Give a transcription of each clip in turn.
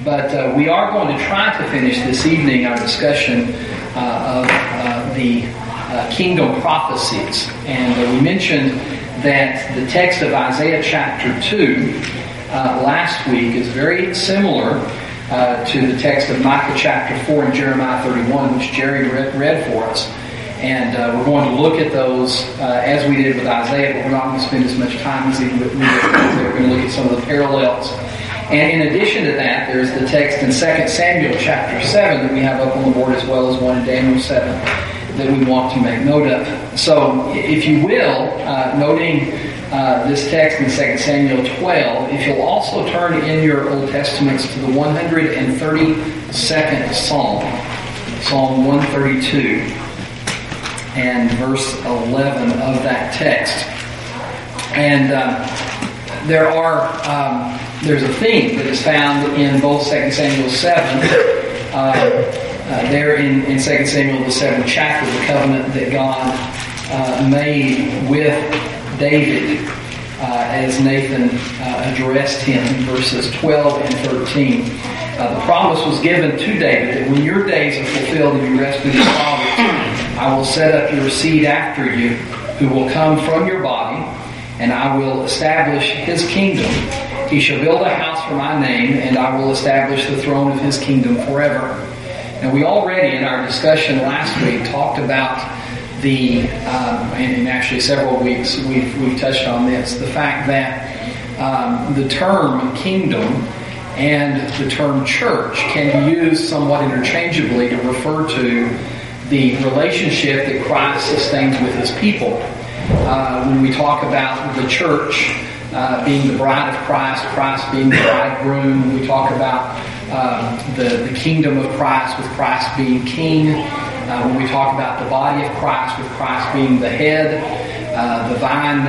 But we are going to try to finish this evening our discussion of the kingdom prophecies. And we mentioned that the text of Isaiah chapter 2 last week is very similar to the text of Micah chapter 4 and Jeremiah 31, which Jerry read for us. And we're going to look at those as we did with Isaiah, but we're not going to spend as much time as we did with Isaiah. We're going to look at some of the parallels. And in addition to that, there's the text in 2 Samuel chapter 7 that we have up on the board, as well as one in Daniel 7 that we want to make note of. So, if you will, noting this text in 2 Samuel 12, if you'll also turn in your Old Testaments to the 132nd Psalm, Psalm 132, and verse 11 of that text. And there's a theme that is found in both 2 Samuel 7, there in 2 Samuel the 7th chapter, the covenant that God made with David as Nathan addressed him in verses 12 and 13. The promise was given to David that when your days are fulfilled and you rest with your fathers, I will set up your seed after you, who will come from your body, and I will establish his kingdom. He shall build a house for my name, and I will establish the throne of his kingdom forever. And we already, in our discussion last week, talked about and actually several weeks, we've touched on this, the fact that the term kingdom and the term church can be used somewhat interchangeably to refer to the relationship that Christ sustains with his people. When we talk about the church being the bride of Christ, Christ being the bridegroom, we talk about the kingdom of Christ with Christ being king. When we talk about the body of Christ with Christ being the head, the vine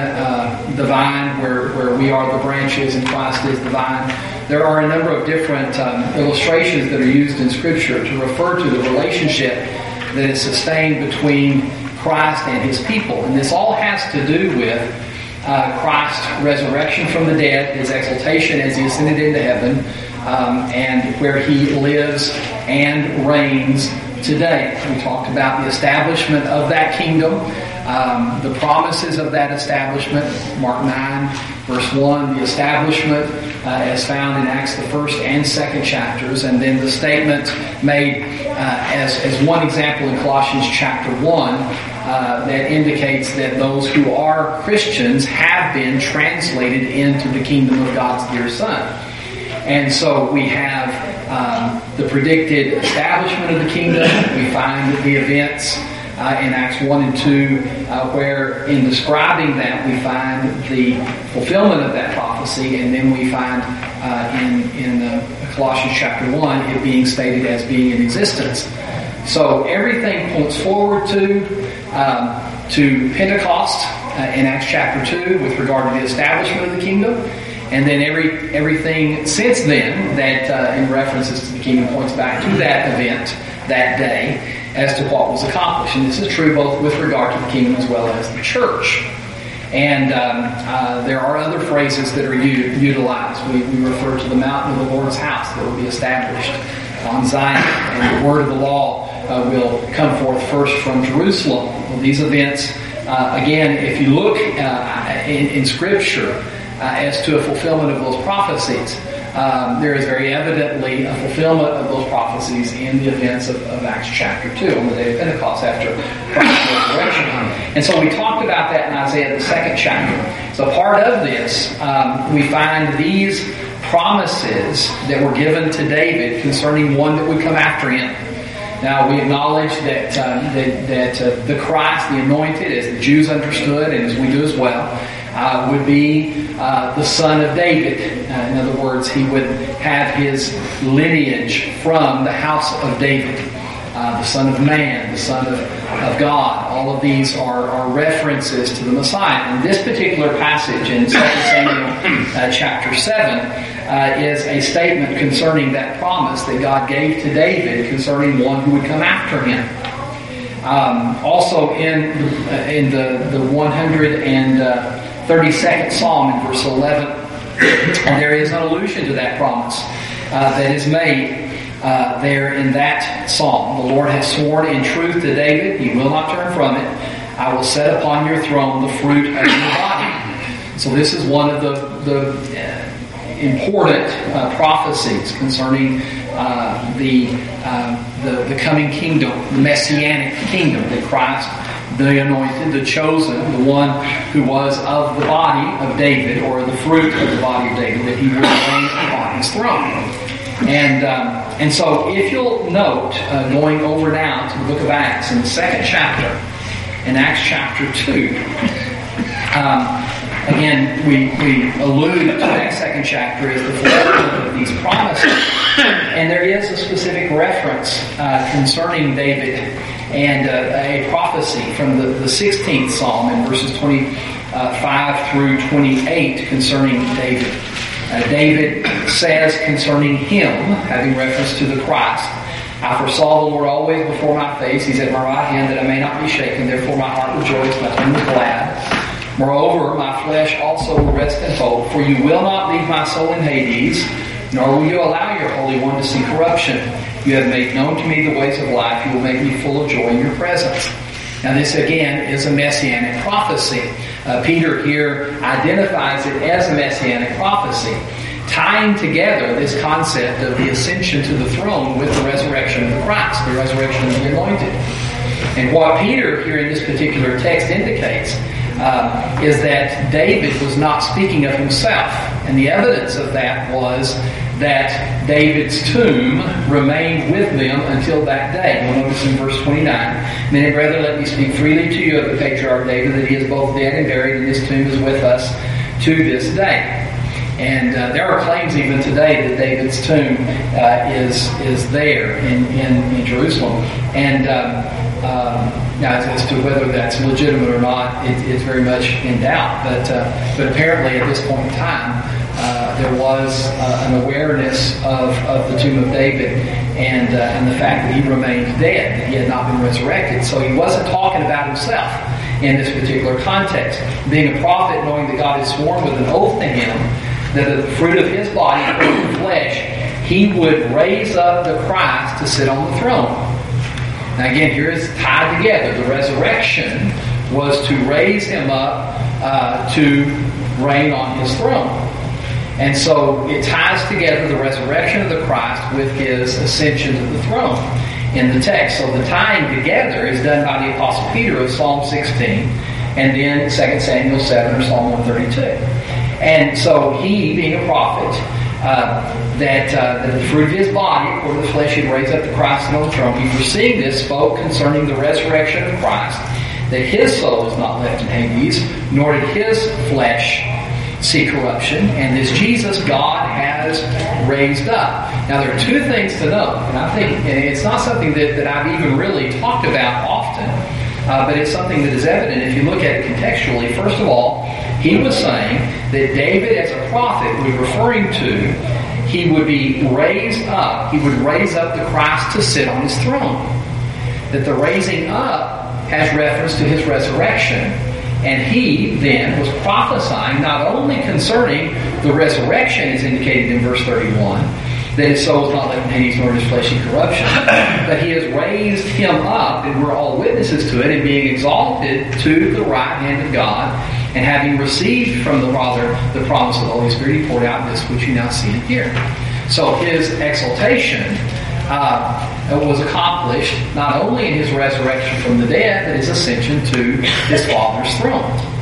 where we are the branches and Christ is the vine. There are a number of different illustrations that are used in Scripture to refer to the relationship that is sustained between Christ and his people. And this all has to do with Christ's resurrection from the dead, his exaltation as he ascended into heaven, and where he lives and reigns today. We talked about the establishment of that kingdom, the promises of that establishment, Mark 9, verse 1, the establishment as found in Acts the 1st and 2nd chapters, and then the statement made as one example in Colossians chapter 1 that indicates that those who are Christians have been translated into the kingdom of God's dear Son. And so we have the predicted establishment of the kingdom. We find the events in Acts 1 and 2 where in describing that we find the fulfillment of that prophecy, and then we find in Colossians chapter 1 it being stated as being in existence. So everything points forward to Pentecost in Acts chapter 2 with regard to the establishment of the kingdom. And then everything since then that in references to the kingdom points back to that event, that day, as to what was accomplished. And this is true both with regard to the kingdom as well as the church. And there are other phrases that are utilized. We refer to the mountain of the Lord's house that will be established on Zion, and the word of the law will come forth first from Jerusalem. Well, these events, again, if you look in Scripture, as to a fulfillment of those prophecies, there is very evidently a fulfillment of those prophecies in the events of Acts chapter 2 on the day of Pentecost after Christ's resurrection. And so we talked about that in Isaiah the 2nd chapter. So part of this, we find these promises that were given to David concerning one that would come after him. Now, we acknowledge that the Christ, the anointed, as the Jews understood, and as we do as well, would be the son of David. In other words, he would have his lineage from the house of David. The Son of Man, the Son of God. All of these are references to the Messiah. And this particular passage in 2 Samuel chapter 7 is a statement concerning that promise that God gave to David concerning one who would come after him. Also in the 132nd Psalm in verse 11, there is an allusion to that promise. that is made there in that psalm. The Lord has sworn in truth to David, he will not turn from it. I will set upon your throne the fruit of your body. So this is one of the important prophecies concerning the coming kingdom, the messianic kingdom, that Christ, the anointed, the chosen, the one who was of the body of David, or the fruit of the body of David, that he would reign upon his throne. And so if you'll note, going over now to the book of Acts in the 2nd chapter, in Acts chapter 2, again, we allude to that 2nd chapter as the fulfillment of these promises. And there is a specific reference concerning David and a prophecy from the 16th Psalm in verses 25 through 28 concerning David. David says concerning him, having reference to the Christ, I foresaw the Lord always before my face. He's at my right hand that I may not be shaken. Therefore my heart rejoiced, my tongue was glad. Moreover, my flesh also will rest in hope, for you will not leave my soul in Hades, nor will you allow your Holy One to see corruption. You have made known to me the ways of life. You will make me full of joy in your presence. Now this again is a messianic prophecy. Peter here identifies it as a messianic prophecy, tying together this concept of the ascension to the throne with the resurrection of the Christ, the resurrection of the anointed. And what Peter here in this particular text indicates is that David was not speaking of himself. And the evidence of that was that David's tomb remained with them until that day. You'll notice in verse 29, Men and brethren, let me speak freely to you of the patriarch David, that he is both dead and buried, and his tomb is with us to this day. And there are claims even today that David's tomb is there in Jerusalem. And now, as to whether that's legitimate or not, it's very much in doubt. But apparently, at this point in time, there was an awareness of the tomb of David and the fact that he remained dead, that he had not been resurrected. So he wasn't talking about himself in this particular context. Being a prophet, knowing that God had sworn with an oath to him that the fruit of his body, the flesh, he would raise up the Christ to sit on the throne. Now again, here is tied together. The resurrection was to raise him up to reign on his throne. And so it ties together the resurrection of the Christ with his ascension to the throne in the text. So the tying together is done by the Apostle Peter of Psalm 16 and then 2 Samuel 7 or Psalm 132. And so he, being a prophet, that the fruit of his body, according to the flesh, he'd raise up the Christ on the throne. He, foreseeing this, spoke concerning the resurrection of Christ, that his soul was not left in Hades, nor did his flesh see corruption, and this Jesus God has raised up. Now there are two things to note, and I think it's not something that I've even really talked about often, but it's something that is evident if you look at it contextually. First of all, he was saying that David as a prophet was referring to, he would be raised up, he would raise up the Christ to sit on his throne. That the raising up has reference to his resurrection. And he then was prophesying not only concerning the resurrection as indicated in verse 31, that his soul is not left in Hades nor his flesh in corruption, but he has raised him up, and we're all witnesses to it, and being exalted to the right hand of God, and having received from the Father the promise of the Holy Spirit, he poured out this which you now see and hear. So his exaltation was accomplished not only in his resurrection from the dead, but his ascension to his Father's throne.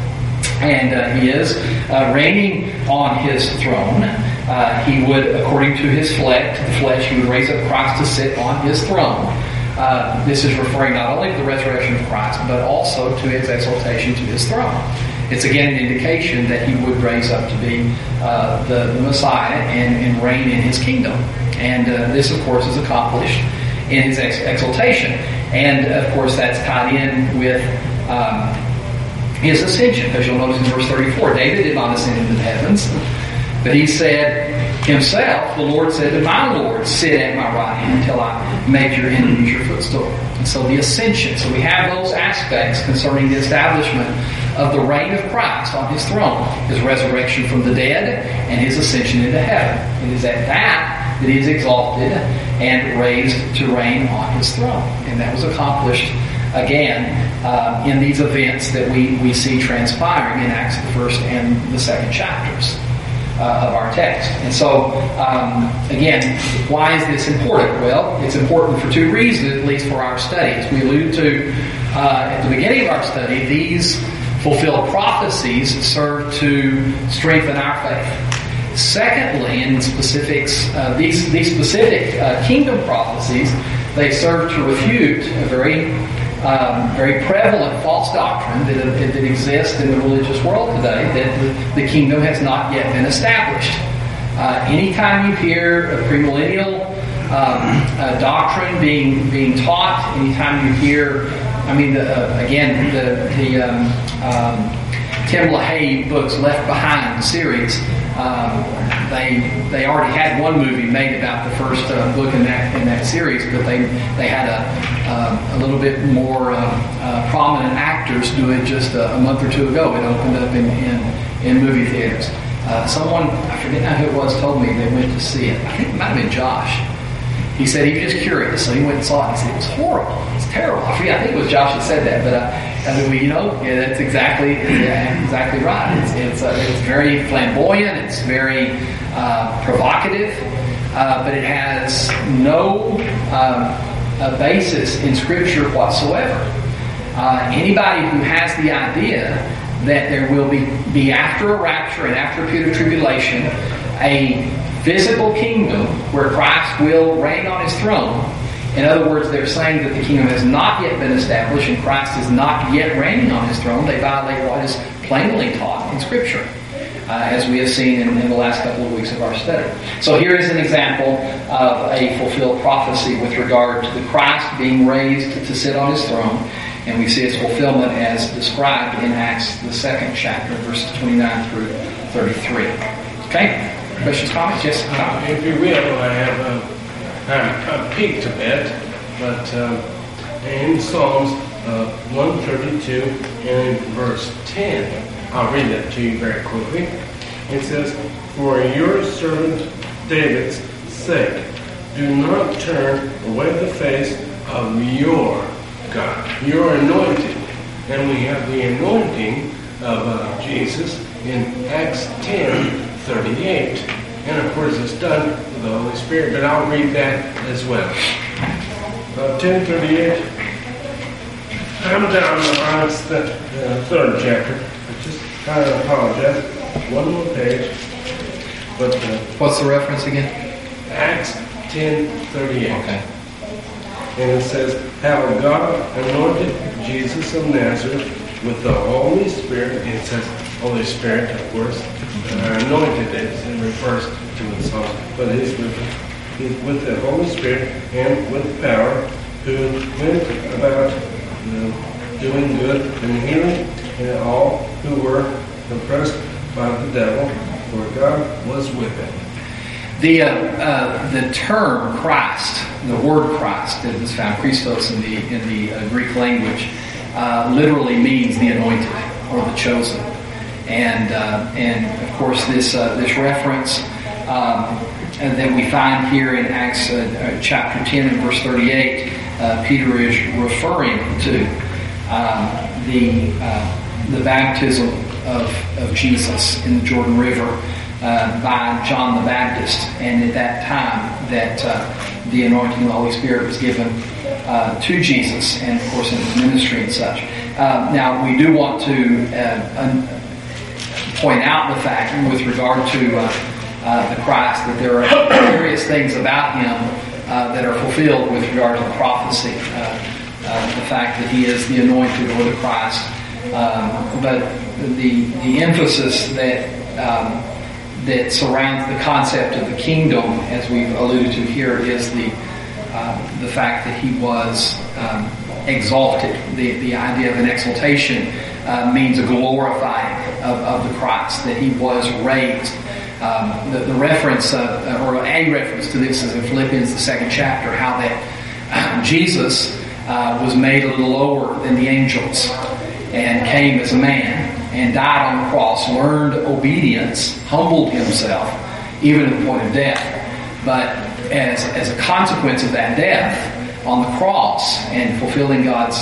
And he is reigning on his throne. He would, according to his flesh, he would raise up Christ to sit on his throne. This is referring not only to the resurrection of Christ, but also to his exaltation to his throne. It's again an indication that he would raise up to be the Messiah and reign in his kingdom. And this, of course, is accomplished in his exaltation. And, of course, that's tied in with his ascension. Because you'll notice in verse 34, David did not ascend into the heavens, but he said himself, the Lord said to my Lord, sit at my right hand until I make your enemies your footstool. And so the ascension. So we have those aspects concerning the establishment of the reign of Christ on his throne, his resurrection from the dead, and his ascension into heaven. It is at that that he is exalted and raised to reign on his throne. And that was accomplished, again, in these events that we see transpiring in Acts the 1st and the 2nd chapters of our text. And so, again, why is this important? Well, it's important for two reasons, at least for our study. As we alluded to at the beginning of our study, these fulfilled prophecies serve to strengthen our faith. Secondly, in specifics, these specific kingdom prophecies, they serve to refute a very prevalent false doctrine that exists in the religious world today, that the kingdom has not yet been established. Anytime you hear a premillennial doctrine being taught, anytime you hear, Tim LaHaye books, Left Behind series, they already had one movie made about the first book in that series, but they had a little bit more prominent actors do it just a month or two ago. It opened up in movie theaters. Someone, I forget now who it was, told me they went to see it. I think it might have been Josh. He said he was just curious, so he went and saw it. He said it was horrible. It's terrible. I think it was Josh that said that, but that's exactly right. It's very flamboyant. It's very provocative, but it has no basis in Scripture whatsoever. Anybody who has the idea that there will be after a rapture and after a period of tribulation a physical kingdom where Christ will reign on his throne. In other words, they're saying that the kingdom has not yet been established and Christ is not yet reigning on his throne. They violate what is plainly taught in Scripture, as we have seen in the last couple of weeks of our study. So here is an example of a fulfilled prophecy with regard to the Christ being raised to sit on his throne, and we see its fulfillment as described in Acts the 2nd chapter, verses 29 through 33. Okay? Questions, comments? Yes? If you will, I peeked a bit, but in Psalms 132 and verse 10, I'll read that to you very quickly. It says, "For your servant David's sake, do not turn away the face of your God, your anointed." And we have the anointing of Jesus in Acts 10:38. And of course it's done with the Holy Spirit, but I'll read that as well. 10:38. I'm down on the 3rd chapter. I apologize. One more page. But what's the reference again? Acts 10:38. Okay. And it says, "Have God anointed Jesus of Nazareth with the Holy Spirit." And it says Holy Spirit, of course. Anointed it refers to himself, but he's with the Holy Spirit and with power, who went about doing good and healing all who were oppressed by the devil, for God was with him. The term Christ, the word Christ, that is found Christos in the Greek language, literally means the anointed or the chosen. And of course this reference that we find here in Acts chapter 10 and verse 38, Peter is referring to the baptism of Jesus in the Jordan River by John the Baptist, and at that time that the anointing of the Holy Spirit was given to Jesus, and of course in his ministry and such. Now we do want to point out the fact with regard to the Christ that there are various things about him that are fulfilled with regard to the prophecy. The fact that he is the anointed or the Christ, but the emphasis that surrounds the concept of the kingdom, as we've alluded to here, is the fact that he was exalted. The idea of an exaltation means a glorifying of the Christ, that he was raised. The reference, or a reference to this is in Philippians, the 2nd chapter, how that Jesus was made a little lower than the angels and came as a man and died on the cross, learned obedience, humbled himself, even to the point of death. But as a consequence of that death on the cross and fulfilling God's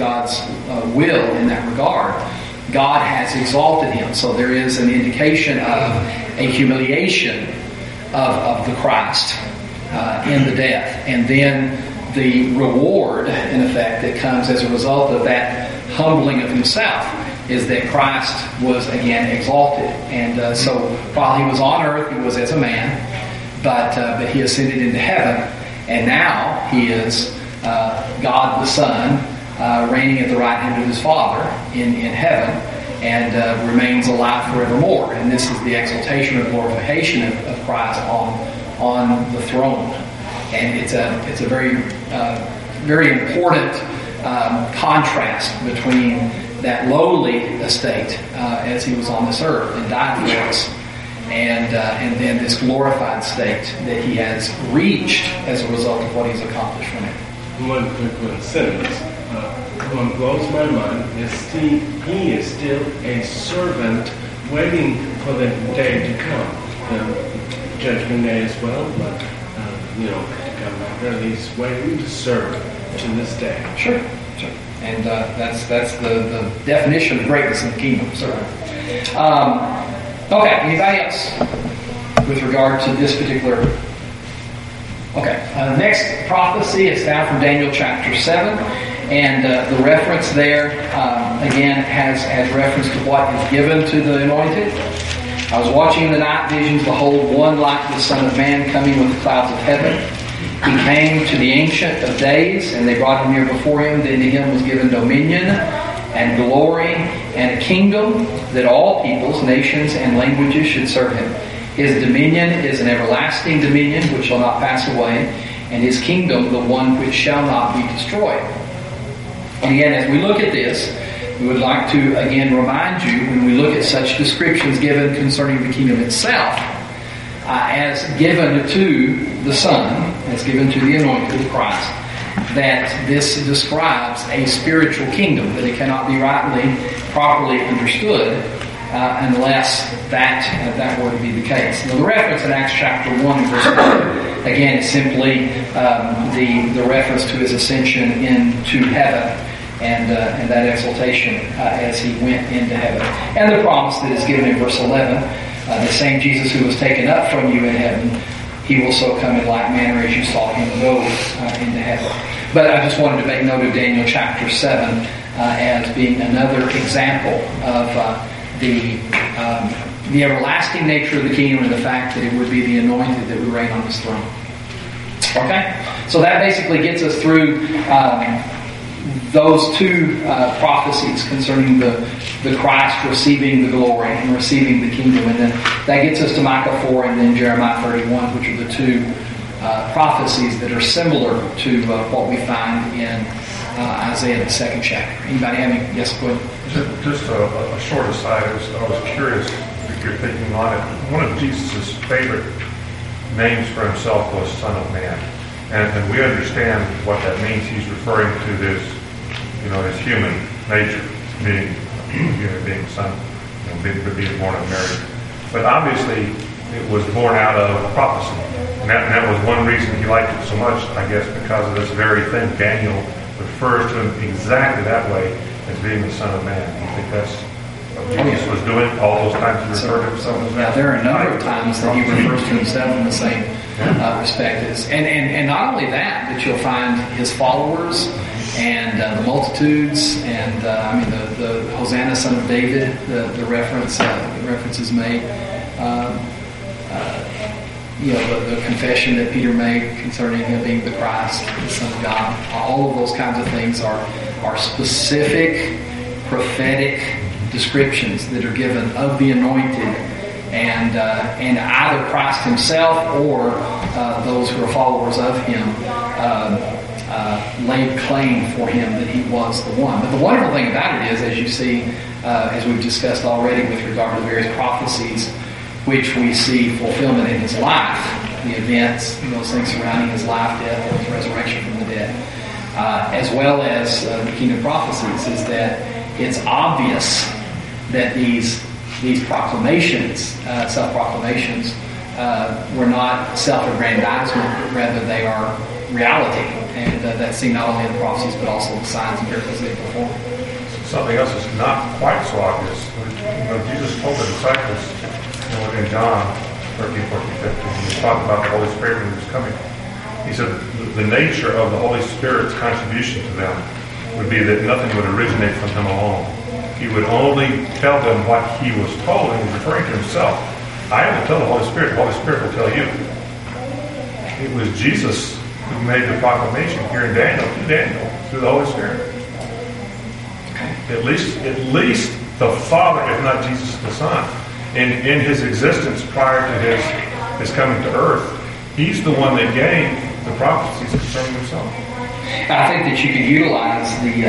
will in that regard, God has exalted him. So there is an indication of a humiliation of the Christ in the death. And then the reward, in effect, that comes as a result of that humbling of himself is that Christ was again exalted. And so while he was on earth, he was as a man, but he ascended into heaven, and now he is God the Son, reigning at the right hand of his Father in heaven, and remains alive forevermore. And this is the exaltation or glorification of Christ on the throne. And it's a very very important contrast between that lowly estate as he was on this earth and died for us, and then this glorified state that he has reached as a result of what he's accomplished from it. One quick sentence. What blows my mind is he is still a servant waiting for the day to come, judgment day as well, but to come after, he's waiting to serve to this day. Sure. And that's the definition of greatness in the kingdom, certainly. Okay, anybody else with regard to this particular? Okay, the next prophecy is found from Daniel chapter 7, and the reference there, again, has reference to what is given to the anointed. I was watching the night visions, behold, one like the Son of Man coming with the clouds of heaven. He came to the Ancient of Days, and they brought him near before him. Then to him was given dominion and glory and a kingdom, that all peoples, nations, and languages should serve him. His dominion is an everlasting dominion which shall not pass away, and his kingdom the one which shall not be destroyed. And again, as we look at this, we would like to again remind you, when we look at such descriptions given concerning the kingdom itself, as given to the Son, as given to the anointed, the Christ, that this describes a spiritual kingdom, that it cannot be rightly, properly understood unless that were to be the case. Now, the reference in Acts chapter 1, verse 1, again, is simply the reference to his ascension into heaven and that exaltation as he went into heaven. And the promise that is given in verse 11, the same Jesus who was taken up from you in heaven, he will so come in like manner as you saw him go into heaven. But I just wanted to make note of Daniel chapter 7 as being another example of the everlasting nature of the kingdom and the fact that it would be the anointed that would reign on his throne. Okay? So that basically gets us through those two prophecies concerning the Christ receiving the glory and receiving the kingdom. And then that gets us to Micah 4 and then Jeremiah 31, which are the two prophecies that are similar to what we find in Isaiah, the 2nd chapter. Anybody have any? Yes, go ahead. Just a short aside. I was curious if you're thinking on it. One of Jesus' favorite names for himself was Son of Man. And we understand what that means. He's referring to this, his human nature, meaning being son, being born of Mary. But obviously, it was born out of prophecy. And that was one reason he liked it so much, I guess, because of this very thing. Daniel refers to him exactly that way, as being the Son of Man. Do you think that's what Jesus was doing all those times he referred to himself as that? Yeah, there are a number of times that he refers to himself in the same respect. And not only that, but you'll find his followers and the multitudes, and the Hosanna, Son of David, the reference is made. The confession that Peter made concerning him being the Christ, the Son of God. All of those kinds of things are specific prophetic descriptions that are given of the anointed, and either Christ himself or those who are followers of him laid claim for him that he was the one. But the wonderful thing about it is, as you see, as we've discussed already with regard to the various prophecies which we see fulfillment in his life, the events, those things surrounding his life, death, and his resurrection from the dead, as well as the kingdom prophecies, is that it's obvious that these proclamations, self-proclamations, were not self-aggrandizement, but rather they are reality. And that's seen not only in the prophecies, but also the signs and miracles they perform. Something else is not quite so obvious. Jesus told the disciples in John 13, 14, 15, he was talking about the Holy Spirit when he was coming. He said the nature of the Holy Spirit's contribution to them would be that nothing would originate from him alone. He would only tell them what he was told, and he's referring to himself. I will tell the Holy Spirit will tell you. It was Jesus who made the proclamation here in Daniel, through the Holy Spirit. At least the Father, if not Jesus the Son, in his existence prior to his coming to earth, he's the one that gave the prophecies concerning himself. I think that you could utilize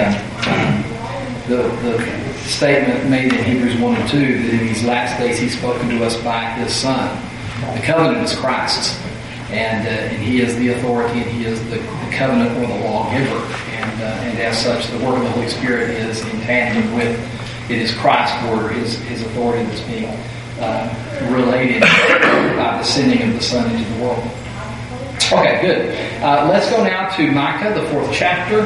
the statement made in Hebrews 1 and 2 that in these last days he's spoken to us by his Son. The covenant is Christ's, and he is the authority, and he is the covenant or the lawgiver. And as such, the work of the Holy Spirit is in tandem with, it is Christ's word, his authority that's being related by the sending of the Son into the world. Okay, good. Let's go now to Micah, the 4th chapter,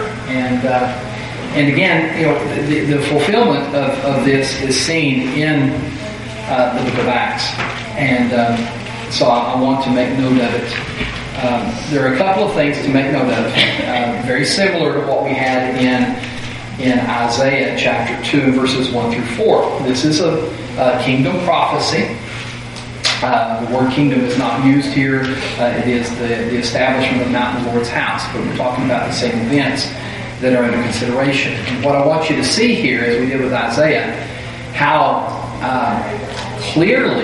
and again, the fulfillment of this is seen in the book of Acts, and so I want to make note of it. There are a couple of things to make note of, very similar to what we had in Isaiah chapter 2, verses 1 through 4. This is a kingdom prophecy. The word kingdom is not used here. It is the establishment of Mount of the Lord's house, but we're talking about the same events that are under consideration. And what I want you to see here, as we did with Isaiah, how clearly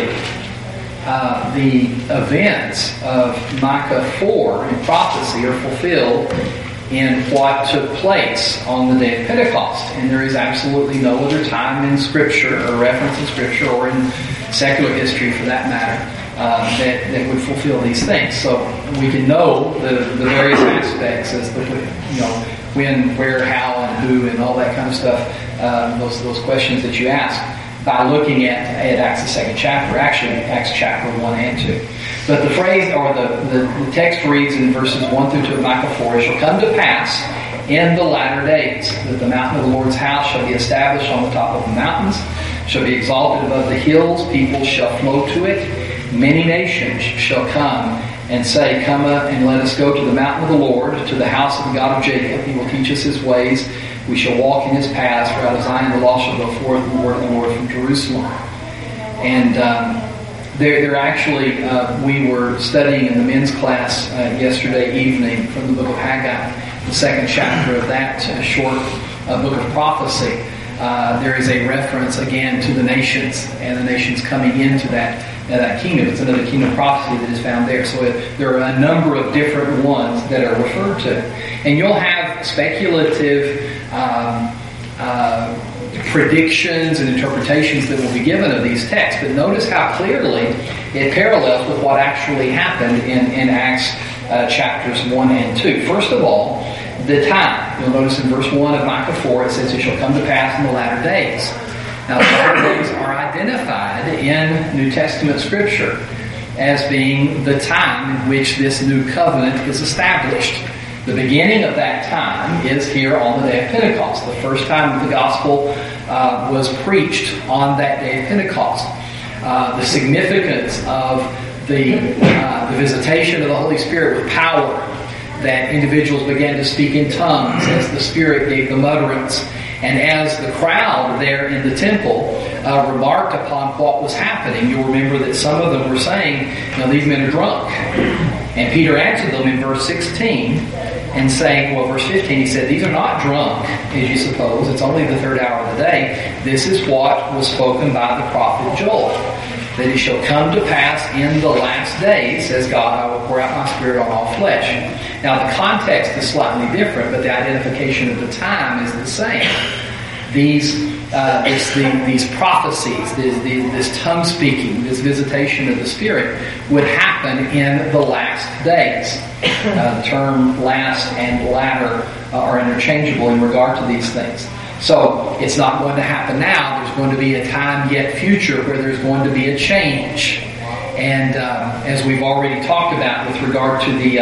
the events of Micah 4 in prophecy are fulfilled in what took place on the day of Pentecost. And there is absolutely no other time in Scripture, or reference in Scripture, or in secular history for that matter, that would fulfill these things. So we can know the various aspects as the when, where, how, and who, and all that kind of stuff. Those questions that you ask by looking at Acts the 2nd chapter, actually Acts chapter 1 and 2. But the phrase, or the text reads in verses 1 through 2 of Micah 4, "It shall come to pass in the latter days that the mountain of the Lord's house shall be established on the top of the mountains, shall be exalted above the hills, people shall flow to it, many nations shall come and say, Come up and let us go to the mountain of the Lord, to the house of the God of Jacob. He will teach us his ways. We shall walk in his paths, for out of Zion the law shall go forth, the word of the Lord from Jerusalem." And there actually, we were studying in the men's class yesterday evening from the book of Haggai, the 2nd chapter of that short book of prophecy. There is a reference again to the nations and the nations coming into that kingdom. It's another kingdom prophecy that is found there. So there are a number of different ones that are referred to. And you'll have speculative predictions and interpretations that will be given of these texts. But notice how clearly it parallels with what actually happened in Acts chapters 1 and 2. First of all, the time. You'll notice in verse 1 of Micah 4, it says, "It shall come to pass in the latter days." Now, the latter days are identified in New Testament Scripture as being the time in which this new covenant is established. The beginning of that time is here on the day of Pentecost. The first time that the gospel was preached on that day of Pentecost. The significance of the visitation of the Holy Spirit with power, that individuals began to speak in tongues as the Spirit gave them utterance. And as the crowd there in the temple remarked upon what was happening, you'll remember that some of them were saying, "These men are drunk." And Peter answered them in verse 16 and saying, verse 15, he said, "These are not drunk, as you suppose. It's only the 3rd hour of the day. This is what was spoken by the prophet Joel, that it shall come to pass in the last days, says God, I will pour out my Spirit on all flesh." Now the context is slightly different, but the identification of the time is the same. These prophecies, this tongue speaking, this visitation of the Spirit would happen in the last days. The term last and latter are interchangeable in regard to these things. So it's not going to happen now. There's going to be a time yet future where there's going to be a change. And as we've already talked about with regard to the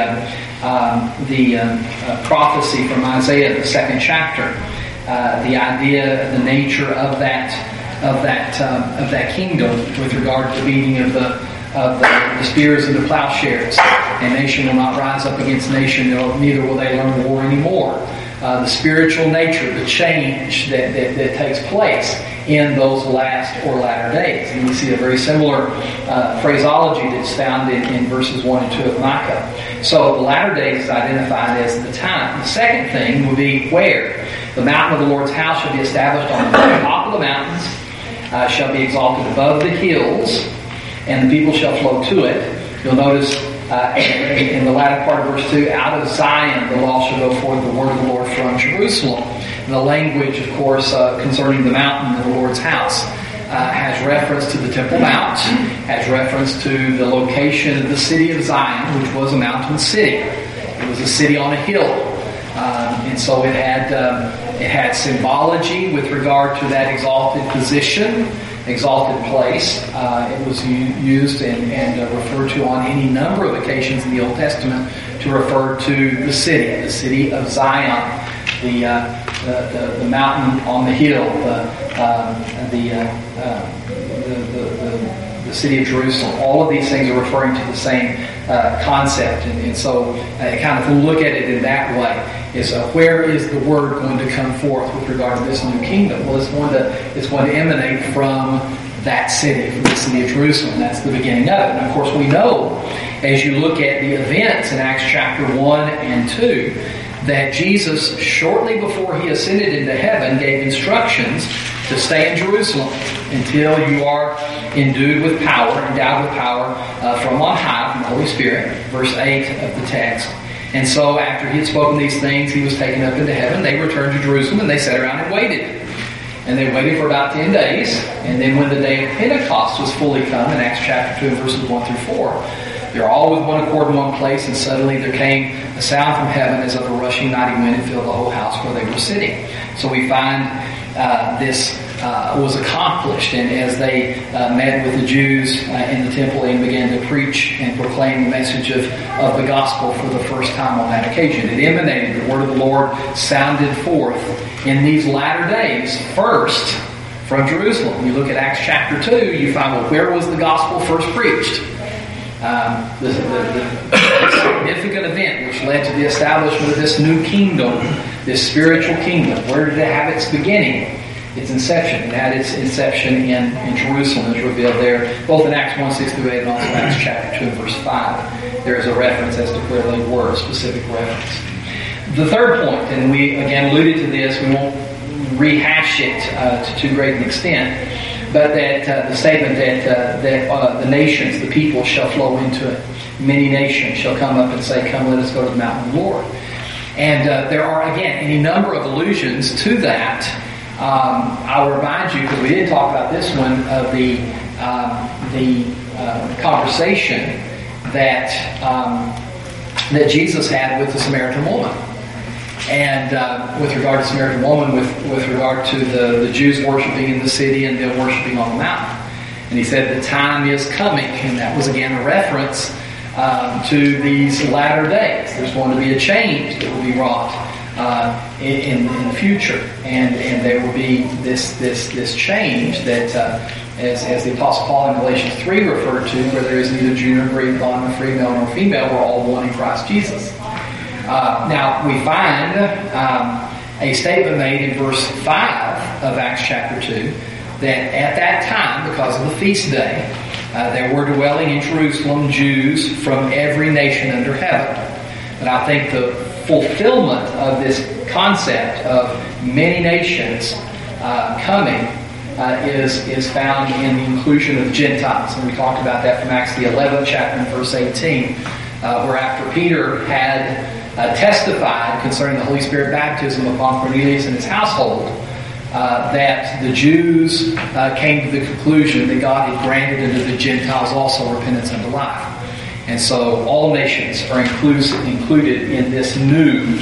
prophecy from Isaiah, the 2nd chapter, the idea, the nature of that kingdom with regard to the beating of the spears and the plowshares. And nation will not rise up against nation, neither will they learn war anymore. The spiritual nature, the change that takes place in those last or latter days. And we see a very similar phraseology that's found in verses 1 and 2 of Micah. So the latter days is identified as the time. The second thing would be where. The mountain of the Lord's house shall be established on the very top of the mountains, shall be exalted above the hills, and the people shall flow to it. You'll notice in the latter part of verse 2, out of Zion the law shall go forth, the word of the Lord from Jerusalem. And the language, of course, concerning the mountain of the Lord's house has reference to the Temple Mount, has reference to the location of the city of Zion, which was a mountain city. It was a city on a hill. And so it had symbology with regard to that exalted position, exalted place. It was used and referred to on any number of occasions in the Old Testament to refer to the city of Zion, the mountain on the hill, the city of Jerusalem. All of these things are referring to the same concept, and so kind of look at it in that way. Is where is the word going to come forth with regard to this new kingdom? Well, it's going to emanate from that city, from the city of Jerusalem. That's the beginning of it. And of course, we know as you look at the events in Acts chapter 1 and 2 that Jesus, shortly before he ascended into heaven, gave instructions to stay in Jerusalem until you are endowed with power from on high, from the Holy Spirit, verse 8 of the text. And so after he had spoken these things, he was taken up into heaven. They returned to Jerusalem and they sat around and waited. And they waited for about 10 days. And then when the day of Pentecost was fully come, in Acts chapter 2 verses 1 through 4, they're all with one accord in one place, and suddenly there came a sound from heaven as of a rushing mighty wind and filled the whole house where they were sitting. So we find this was accomplished, and as they met with the Jews in the temple and began to preach and proclaim the message of the gospel for the first time on that occasion. It emanated, the word of the Lord sounded forth in these latter days, first from Jerusalem. When you look at Acts chapter 2, you find, well, where was the gospel first preached? The significant event which led to the establishment of this new kingdom, this spiritual kingdom. Where did it have its beginning? Its inception. It had its inception in Jerusalem, as revealed there, both in Acts 1:6-8 and also Acts chapter 2 and verse 5. There is a reference as to where they were, a specific reference. The third point, and we again alluded to this, we won't rehash it to too great an extent, but that the statement that the nations, the people, shall flow into it. Many nations shall come up and say, "Come, let us go to the mountain of the Lord." And there are, again, any number of allusions to that. I'll remind you, because we didn't talk about this one, of the conversation that Jesus had with the Samaritan woman. And with regard to the Samaritan woman, with regard to the Jews worshiping in the city and them worshiping on the mountain. And he said, the time is coming. And that was again a reference to these latter days. There's going to be a change that will be wrought in the future. And there will be this change that, as the Apostle Paul in Galatians 3 referred to, where there is neither Jew nor Greek, bond nor free, male nor female, we're all one in Christ Jesus. Now, we find a statement made in verse 5 of Acts chapter 2 that at that time, because of the feast day, there were dwelling in Jerusalem Jews from every nation under heaven. And I think the fulfillment of this concept of many nations coming is found in the inclusion of Gentiles. And we talked about that from Acts the 11th chapter and verse 18, where after Peter had testified concerning the Holy Spirit baptism upon Cornelius and his household, that the Jews came to the conclusion that God had granted unto the Gentiles also repentance unto life. And so all nations are included in this new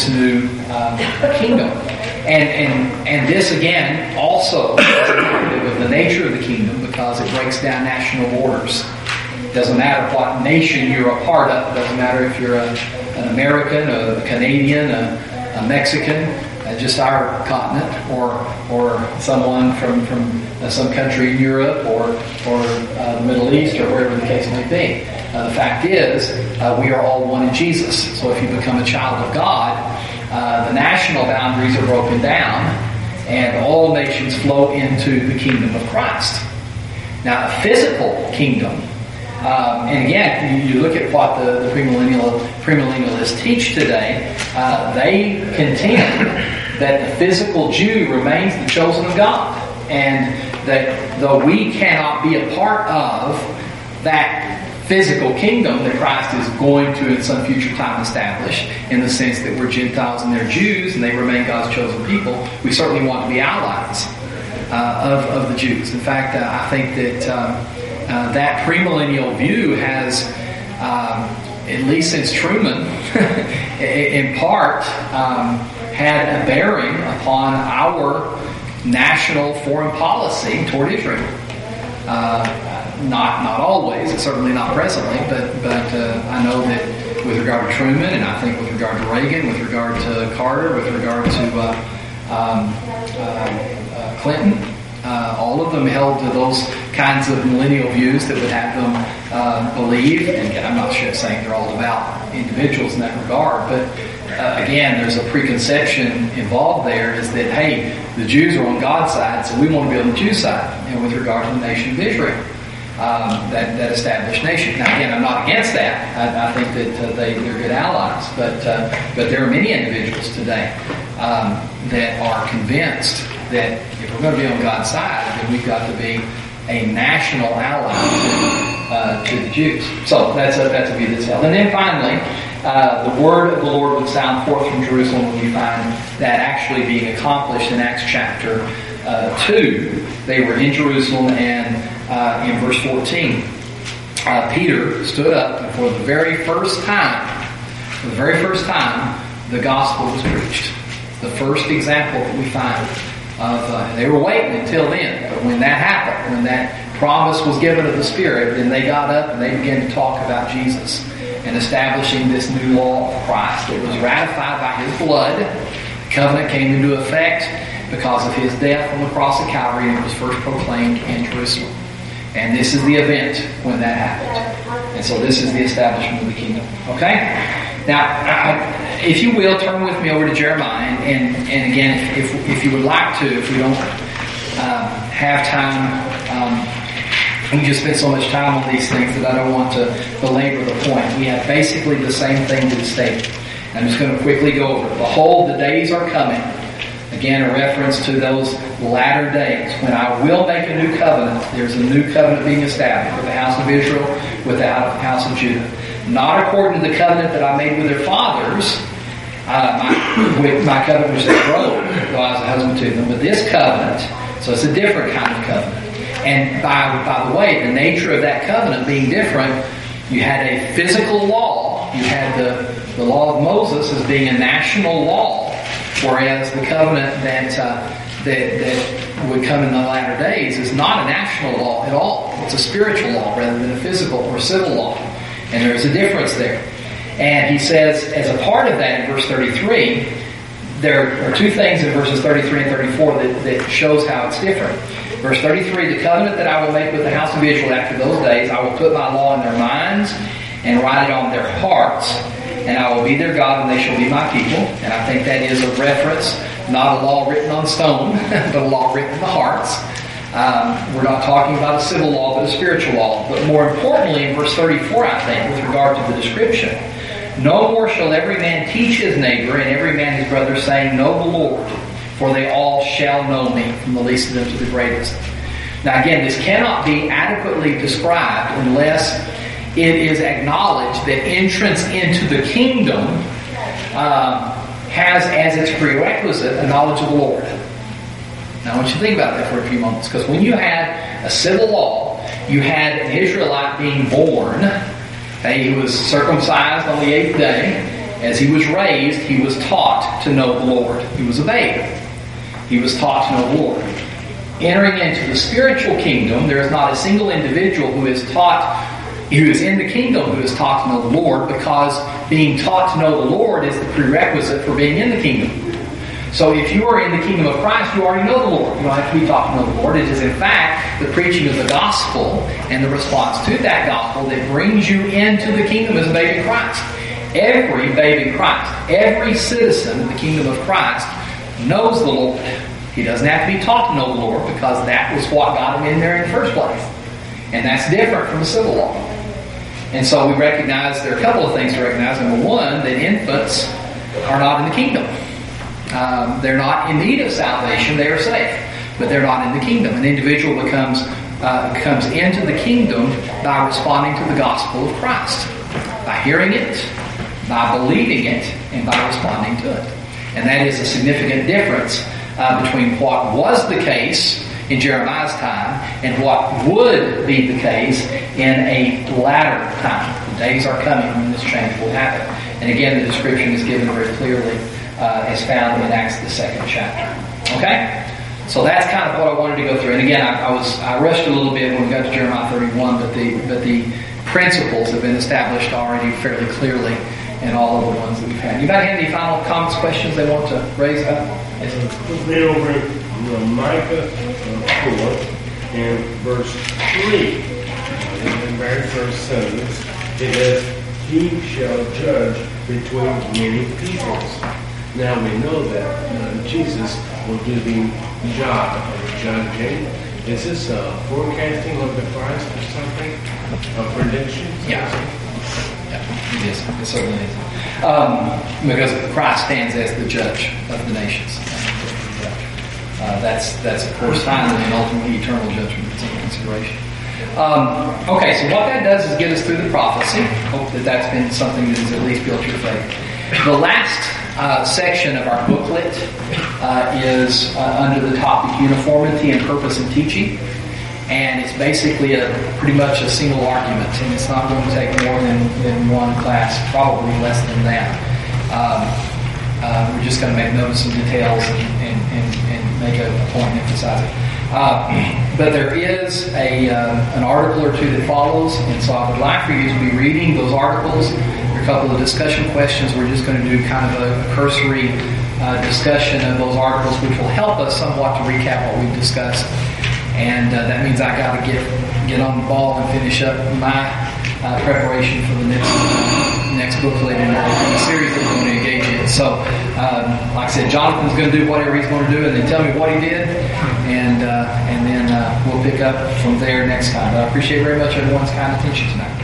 kingdom. And this again also is indicative of the nature of the kingdom because it breaks down national borders. It doesn't matter what nation you're a part of. It doesn't matter if you're an American, a Canadian, a Mexican, just our continent, or someone from some country in Europe or the Middle East or wherever the case may be. The fact is, we are all one in Jesus. So if you become a child of God, the national boundaries are broken down and all nations flow into the kingdom of Christ. Now, a physical kingdom, and again, you look at what the premillennialists teach today, they contend that the physical Jew remains the chosen of God, and that though we cannot be a part of that physical kingdom that Christ is going to in some future time establish, in the sense that we're Gentiles and they're Jews and they remain God's chosen people, we certainly want to be allies of the Jews. In fact, I think that that premillennial view has, at least since Truman, in part had a bearing upon our national foreign policy toward Israel. Not always, certainly not presently, but I know that with regard to Truman, and I think with regard to Reagan, with regard to Carter, with regard to Clinton, all of them held to those kinds of millennial views that would have them believe, and again, I'm not sure saying they're all about individuals in that regard, but again, there's a preconception involved there, is that, hey, the Jews are on God's side, so we want to be on the Jew side, and with regard to the nation of Israel. That established nation. Now, again, I'm not against that. I think that they're good allies, but there are many individuals today that are convinced that if we're going to be on God's side, then we've got to be a national ally to the Jews. So that's a view that's held. And then finally, the word of the Lord would sound forth from Jerusalem, when we find that actually being accomplished in Acts chapter 2. They were in Jerusalem, and in verse 14, Peter stood up, and for the very first time, the gospel was preached. The first example that we find of, they were waiting until then, but when that happened, when that promise was given of the Spirit, then they got up and they began to talk about Jesus and establishing this new law of Christ. It was ratified by His blood. The covenant came into effect because of His death on the cross of Calvary, and it was first proclaimed in Jerusalem. And this is the event when that happened. And so this is the establishment of the kingdom. Okay? Now, if you will, turn with me over to Jeremiah. And again, if you would like to, if we don't have time, we just spend so much time on these things that I don't want to belabor the point. We have basically the same thing to state. I'm just going to quickly go over it. Behold, the days are coming. Again, a reference to those latter days when I will make a new covenant. There's a new covenant being established with the house of Israel, with the house of Judah. Not according to the covenant that I made with their fathers, with my covenant which they broke, though I was a husband to them. But this covenant, so it's a different kind of covenant. And by the way, the nature of that covenant being different, you had a physical law. You had the law of Moses as being a national law, whereas the covenant that would come in the latter days is not a national law at all. It's a spiritual law rather than a physical or civil law. And there's a difference there. And he says, as a part of that, in verse 33, there are two things in verses 33 and 34 that shows how it's different. Verse 33, the covenant that I will make with the house of Israel after those days, I will put my law in their minds and write it on their hearts, and I will be their God, and they shall be my people. And I think that is a reference, not a law written on stone, but a law written in the hearts. We're not talking about a civil law, but a spiritual law. But more importantly, in verse 34, I think, with regard to the description, no more shall every man teach his neighbor and every man his brother, saying, Know the Lord, for they all shall know me, from the least of them to the greatest. Now again, this cannot be adequately described unless it is acknowledged that entrance into the kingdom has as its prerequisite a knowledge of the Lord. Now I want you to think about that for a few moments, because when you had a civil law, you had an Israelite being born. He was circumcised on the 8th day. As he was raised, he was taught to know the Lord. He was a babe. He was taught to know the Lord. Entering into the spiritual kingdom, there is not a single individual who is in the kingdom who is taught to know the Lord, because being taught to know the Lord is the prerequisite for being in the kingdom. So if you are in the kingdom of Christ, you already know the Lord. You don't have to be taught to know the Lord. It is in fact the preaching of the gospel and the response to that gospel that brings you into the kingdom as a babe in Christ. Every babe in Christ, every citizen of the kingdom of Christ knows the Lord. He doesn't have to be taught to know the Lord, because that was what got him in there in the first place. And that's different from the civil law. And so we recognize, there are a couple of things to recognize. Number one, that infants are not in the kingdom. They're not in need of salvation. They are safe, but they're not in the kingdom. An individual comes into the kingdom by responding to the gospel of Christ, by hearing it, by believing it, and by responding to it. And that is a significant difference between what was the case in Jeremiah's time and what would be the case in a latter time. The days are coming when this change will happen. And again, the description is given very clearly as found in Acts, the 2nd chapter. Okay? So that's kind of what I wanted to go through. And again, I rushed a little bit when we got to Jeremiah 31, but the principles have been established already fairly clearly in all of the ones that we've had. Anybody have any final comments, questions they want to raise up? Yes. Read over Micah 4 and verse 3. In the very first sentence, it says, "He shall judge between many peoples." Now we know that Jesus will do the job of judging. Is this a forecasting of the Christ or something? A prediction? Yeah, it is. It certainly is. Because Christ stands as the judge of the nations. That's of course final and ultimately eternal judgment that's in consideration. Okay, so what that does is get us through the prophecy. Hope that that's been something that has at least built your faith. The last section of our booklet is under the topic Uniformity and Purpose in Teaching. And it's basically pretty much a single argument, and it's not going to take more than one class, probably less than that. We're just going to make notes of details and make a point and emphasize it. But there is an article or two that follows, and so I would like for you to be reading those articles. There are a couple of discussion questions. We're just going to do kind of a cursory discussion of those articles, which will help us somewhat to recap what we've discussed. And that means I got to get on the ball and finish up my preparation for the next booklet in the series that we're going to engage in. So, like I said, Jonathan's going to do whatever he's going to do, and then tell me what he did, and then we'll pick up from there next time. But I appreciate very much everyone's kind attention tonight.